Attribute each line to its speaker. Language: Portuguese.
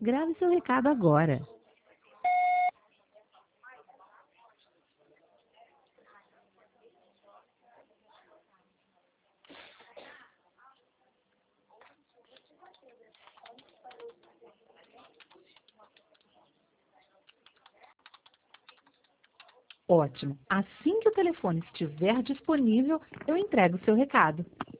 Speaker 1: Grave seu recado agora. Ótimo. Assim que o telefone estiver disponível, eu entrego o seu recado.